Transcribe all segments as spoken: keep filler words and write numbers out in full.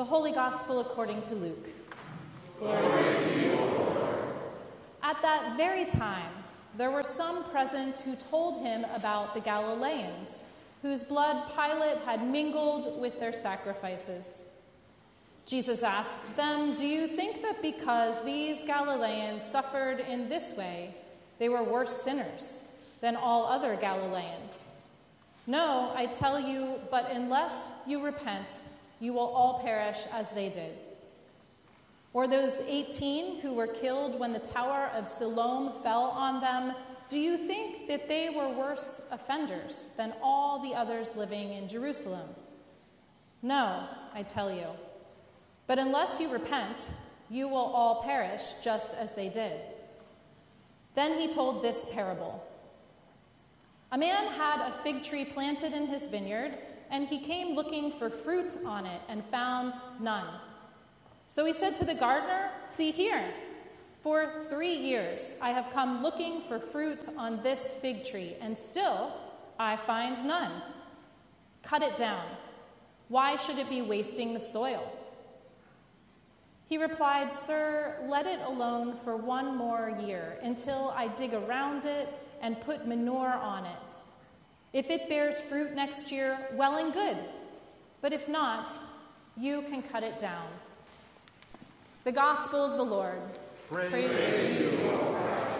The Holy Gospel according to Luke. Glory to you, Lord. At that very time, there were some present who told him about the Galileans, whose blood Pilate had mingled with their sacrifices. Jesus asked them, "Do you think that because these Galileans suffered in this way, they were worse sinners than all other Galileans? No, I tell you, but unless you repent, you will all perish as they did. Or those eighteen who were killed when the Tower of Siloam fell on them, do you think that they were worse offenders than all the others living in Jerusalem? No, I tell you. But unless you repent, you will all perish just as they did." Then he told this parable. A man had a fig tree planted in his vineyard, and he came looking for fruit on it and found none. So he said to the gardener, "See here, for three years I have come looking for fruit on this fig tree, and still I find none. Cut it down. Why should it be wasting the soil?" He replied, "Sir, let it alone for one more year until I dig around it and put manure on it. If it bears fruit next year, well and good. But if not, you can cut it down." The Gospel of the Lord. Praise, Praise to you, O Christ.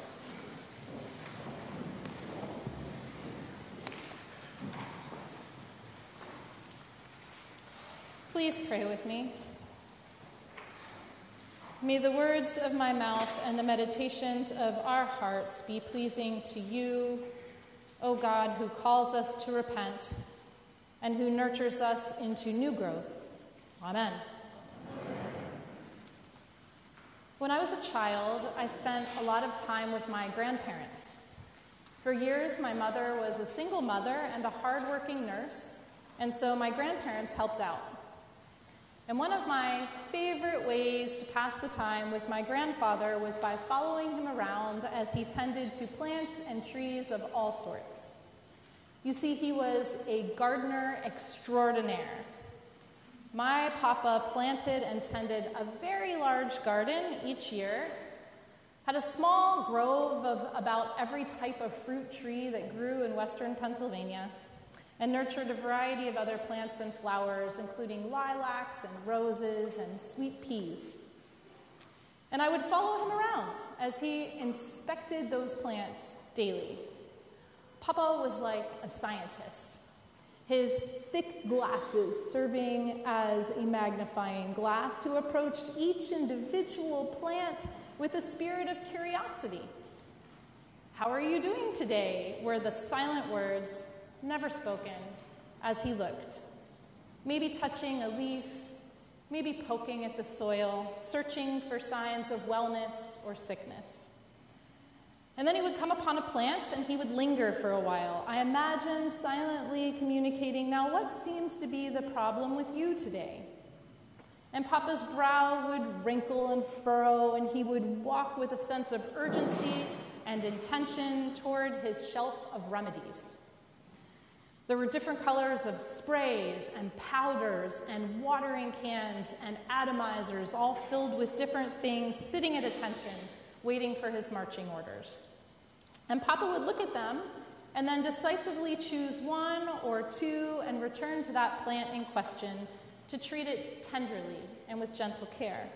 Please pray with me. May the words of my mouth and the meditations of our hearts be pleasing to you, O God, who calls us to repent and who nurtures us into new growth. Amen. When I was a child, I spent a lot of time with my grandparents. For years, my mother was a single mother and a hardworking nurse, and so my grandparents helped out. And one of my favorite ways to pass the time with my grandfather was by following him around as he tended to plants and trees of all sorts. You see, he was a gardener extraordinaire. My papa planted and tended a very large garden each year, had a small grove of about every type of fruit tree that grew in western Pennsylvania, and nurtured a variety of other plants and flowers, including lilacs and roses and sweet peas. And I would follow him around as he inspected those plants daily. Papa was like a scientist, his thick glasses serving as a magnifying glass, who approached each individual plant with a spirit of curiosity. "How are you doing today?" were the silent words, never spoken, as he looked. Maybe touching a leaf, maybe poking at the soil, searching for signs of wellness or sickness. And then he would come upon a plant and he would linger for a while, I imagine silently communicating, "Now what seems to be the problem with you today?" And Papa's brow would wrinkle and furrow, and he would walk with a sense of urgency and intention toward his shelf of remedies. There were different colors of sprays and powders and watering cans and atomizers, all filled with different things, sitting at attention, waiting for his marching orders. And Papa would look at them and then decisively choose one or two and return to that plant in question to treat it tenderly and with gentle care.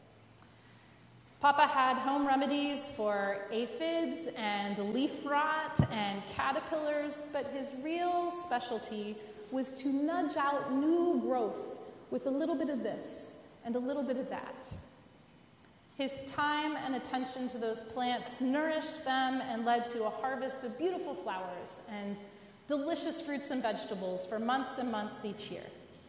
Papa had home remedies for aphids and leaf rot and caterpillars, but his real specialty was to nudge out new growth with a little bit of this and a little bit of that. His time and attention to those plants nourished them and led to a harvest of beautiful flowers and delicious fruits and vegetables for months and months each year.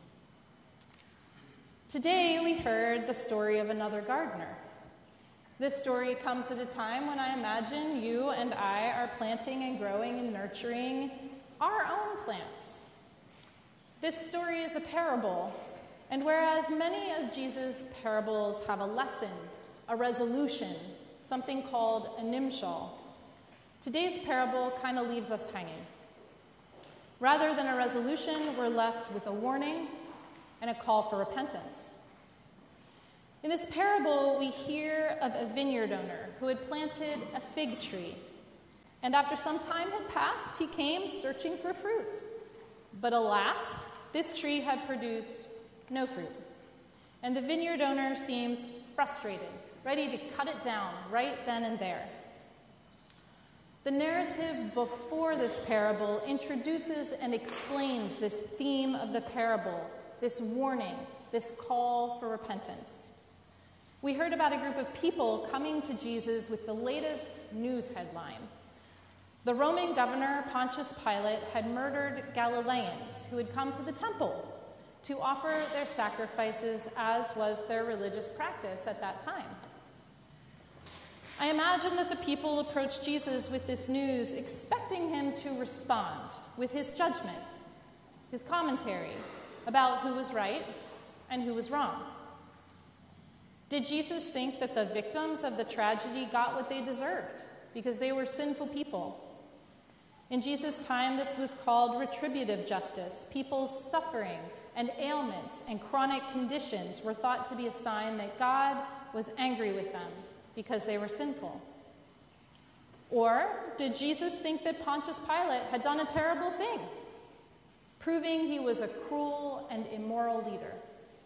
Today, we heard the story of another gardener. This story comes at a time when I imagine you and I are planting and growing and nurturing our own plants. This story is a parable, and whereas many of Jesus' parables have a lesson, a resolution, something called a nimshal, today's parable kind of leaves us hanging. Rather than a resolution, we're left with a warning and a call for repentance. In this parable, we hear of a vineyard owner who had planted a fig tree. And after some time had passed, he came searching for fruit. But alas, this tree had produced no fruit. And the vineyard owner seems frustrated, ready to cut it down right then and there. The narrative before this parable introduces and explains this theme of the parable, this warning, this call for repentance. We heard about a group of people coming to Jesus with the latest news headline. The Roman governor, Pontius Pilate, had murdered Galileans who had come to the temple to offer their sacrifices, as was their religious practice at that time. I imagine that the people approached Jesus with this news, expecting him to respond with his judgment, his commentary about who was right and who was wrong. Did Jesus think that the victims of the tragedy got what they deserved because they were sinful people? In Jesus' time, this was called retributive justice. People's suffering and ailments and chronic conditions were thought to be a sign that God was angry with them because they were sinful. Or did Jesus think that Pontius Pilate had done a terrible thing, proving he was a cruel and immoral leader?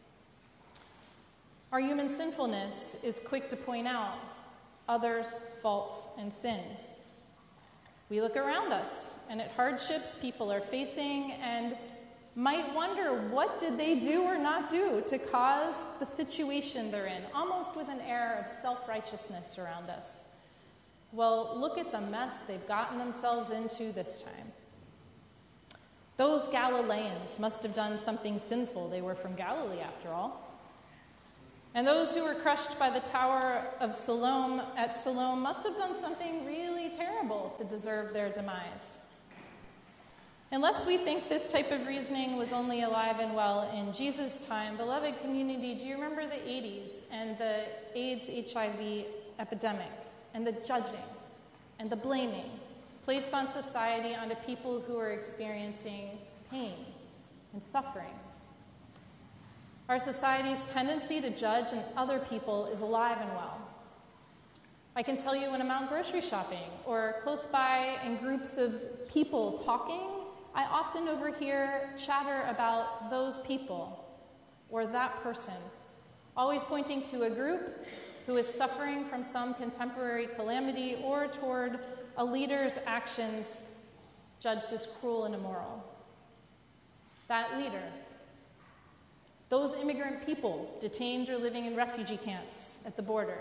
Our human sinfulness is quick to point out others' faults and sins. We look around us and at hardships people are facing and might wonder, what did they do or not do to cause the situation they're in, almost with an air of self-righteousness around us. Well, look at the mess they've gotten themselves into this time. Those Galileans must have done something sinful. They were from Galilee, after all. And those who were crushed by the Tower of Siloam at Siloam must have done something really terrible to deserve their demise. Unless we think this type of reasoning was only alive and well in Jesus' time, beloved community, do you remember the eighties and the AIDS H I V epidemic and the judging and the blaming placed on society onto people who are experiencing pain and suffering? Our society's tendency to judge and other people is alive and well. I can tell you when I'm out grocery shopping or close by in groups of people talking, I often overhear chatter about those people or that person, always pointing to a group who is suffering from some contemporary calamity or toward a leader's actions judged as cruel and immoral. That leader, those immigrant people detained or living in refugee camps at the border,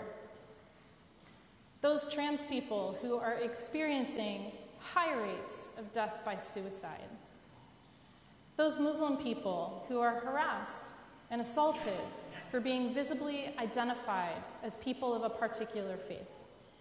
those trans people who are experiencing high rates of death by suicide, those Muslim people who are harassed and assaulted for being visibly identified as people of a particular faith.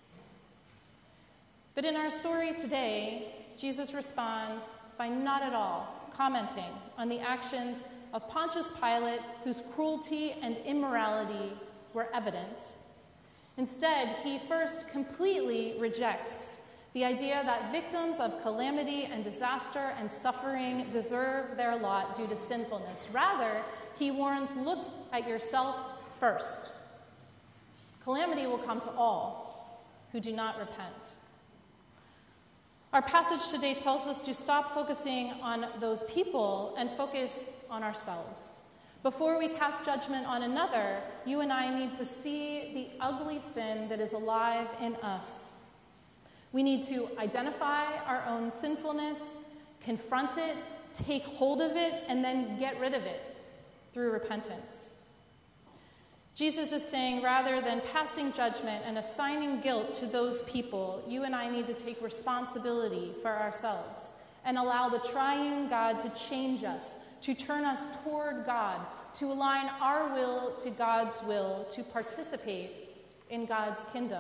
But in our story today, Jesus responds by not at all commenting on the actions of Pontius Pilate, whose cruelty and immorality were evident. Instead, he first completely rejects the idea that victims of calamity and disaster and suffering deserve their lot due to sinfulness. Rather, he warns, look at yourself first. Calamity will come to all who do not repent. Our passage today tells us to stop focusing on those people and focus on ourselves. Before we cast judgment on another, you and I need to see the ugly sin that is alive in us. We need to identify our own sinfulness, confront it, take hold of it, and then get rid of it through repentance. Jesus is saying, rather than passing judgment and assigning guilt to those people, you and I need to take responsibility for ourselves and allow the triune God to change us, to turn us toward God, to align our will to God's will, to participate in God's kingdom.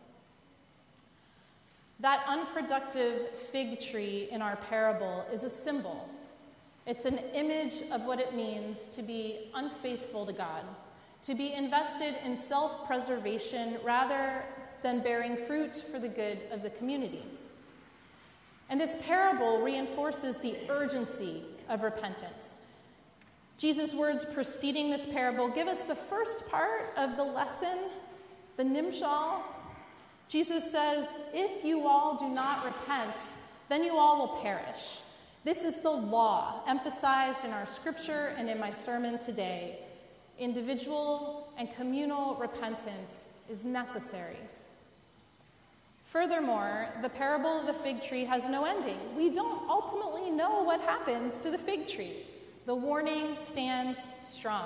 That unproductive fig tree in our parable is a symbol. It's an image of what it means to be unfaithful to God, to be invested in self-preservation rather than bearing fruit for the good of the community. And this parable reinforces the urgency of repentance. Jesus' words preceding this parable give us the first part of the lesson, the nimshal. Jesus says, if you all do not repent, then you all will perish. This is the law emphasized in our scripture and in my sermon today. Individual and communal repentance is necessary. Furthermore, the parable of the fig tree has no ending. We don't ultimately know what happens to the fig tree. The warning stands strong.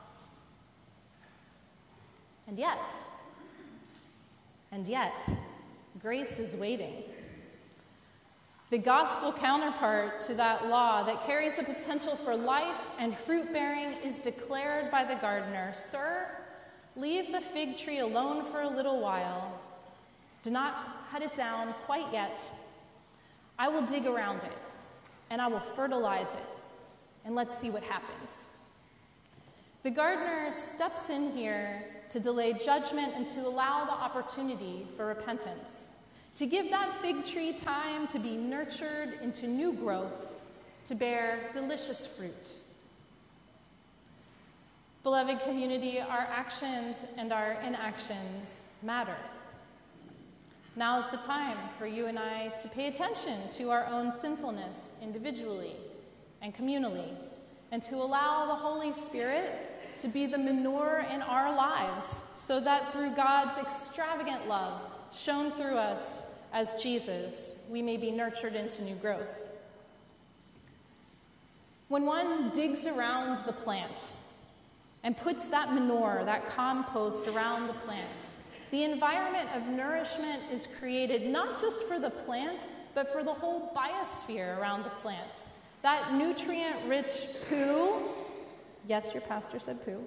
And yet, and yet, grace is waiting. The gospel counterpart to that law that carries the potential for life and fruit bearing is declared by the gardener, "Sir, leave the fig tree alone for a little while. Do not cut it down quite yet. I will dig around it, and I will fertilize it, and let's see what happens." The gardener steps in here to delay judgment and to allow the opportunity for repentance, to give that fig tree time to be nurtured into new growth, to bear delicious fruit. Beloved community, our actions and our inactions matter. Now is the time for you and I to pay attention to our own sinfulness individually and communally, and to allow the Holy Spirit to be the manure in our lives, so that through God's extravagant love shown through us as Jesus, we may be nurtured into new growth. When one digs around the plant and puts that manure, that compost around the plant, the environment of nourishment is created not just for the plant, but for the whole biosphere around the plant. That nutrient-rich poo, yes, your pastor said poo,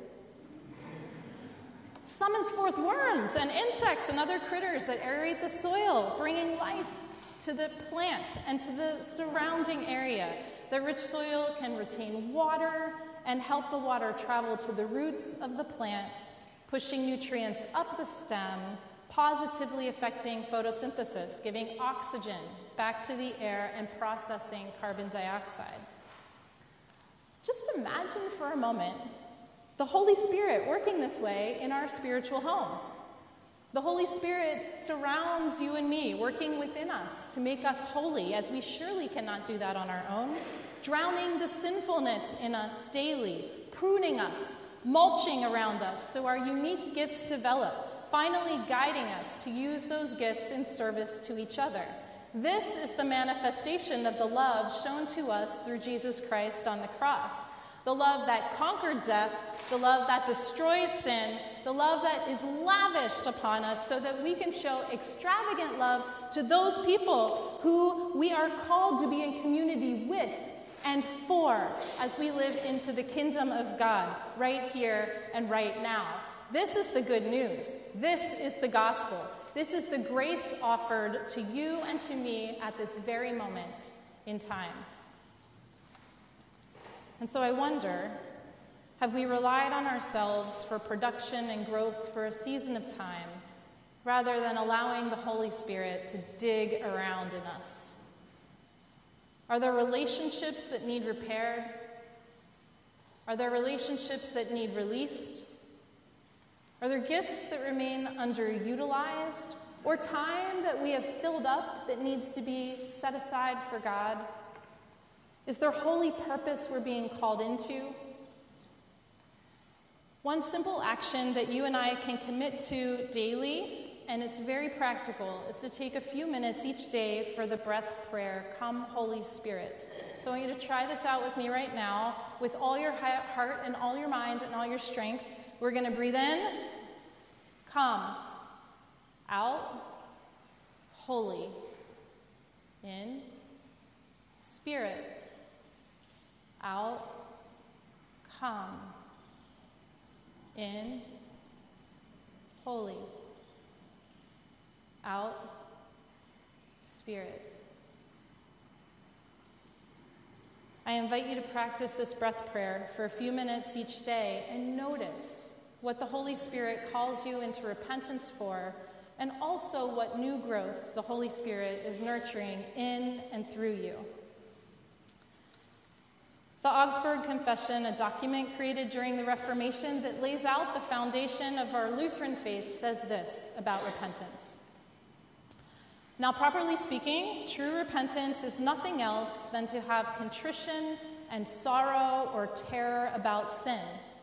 summons forth worms and insects and other critters that aerate the soil, bringing life to the plant and to the surrounding area. The rich soil can retain water and help the water travel to the roots of the plant, pushing nutrients up the stem, positively affecting photosynthesis, giving oxygen back to the air and processing carbon dioxide. Just imagine for a moment the Holy Spirit working this way in our spiritual home. The Holy Spirit surrounds you and me, working within us to make us holy, as we surely cannot do that on our own, drowning the sinfulness in us daily, pruning us, mulching around us so our unique gifts develop, finally guiding us to use those gifts in service to each other. This is the manifestation of the love shown to us through Jesus Christ on the cross. The love that conquered death, the love that destroys sin, the love that is lavished upon us so that we can show extravagant love to those people who we are called to be in community with and for as we live into the kingdom of God right here and right now. This is the good news. This is the gospel. This is the grace offered to you and to me at this very moment in time. And so I wonder, have we relied on ourselves for production and growth for a season of time, rather than allowing the Holy Spirit to dig around in us? Are there relationships that need repaired? Are there relationships that need released? Are there gifts that remain underutilized, or time that we have filled up that needs to be set aside for God? Is there holy purpose we're being called into? One simple action that you and I can commit to daily, and it's very practical, is to take a few minutes each day for the breath prayer, "Come, Holy Spirit." So I want you to try this out with me right now, with all your heart and all your mind and all your strength. We're going to breathe in, come, out, holy, in, Spirit, out, come, in, holy, out, Spirit. I invite you to practice this breath prayer for a few minutes each day and notice what the Holy Spirit calls you into repentance for, and also what new growth the Holy Spirit is nurturing in and through you. The Augsburg Confession, a document created during the Reformation that lays out the foundation of our Lutheran faith, says this about repentance. Now, properly speaking, true repentance is nothing else than to have contrition and sorrow or terror about sin.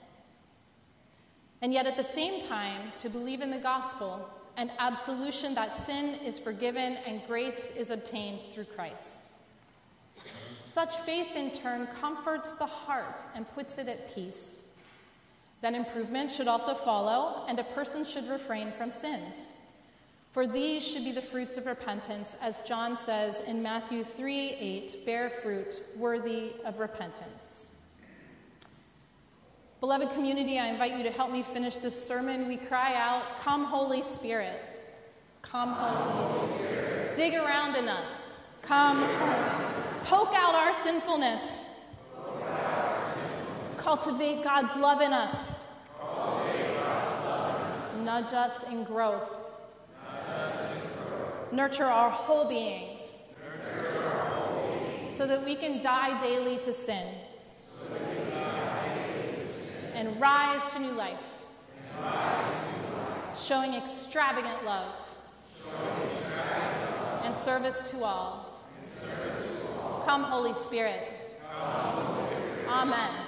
And yet at the same time, to believe in the gospel and absolution that sin is forgiven and grace is obtained through Christ. Such faith in turn comforts the heart and puts it at peace. Then improvement should also follow, and a person should refrain from sins. For these should be the fruits of repentance, as John says in Matthew three eight, bear fruit worthy of repentance. Beloved community, I invite you to help me finish this sermon. We cry out, come Holy Spirit. Come Holy Spirit. Dig around in us. Come home. Poke out our sinfulness. Cultivate God's love in us. Nudge us in growth. Nurture our whole beings, so that we can die daily to sin and rise to new life, showing extravagant love and service to all. Come, Holy Spirit. Amen.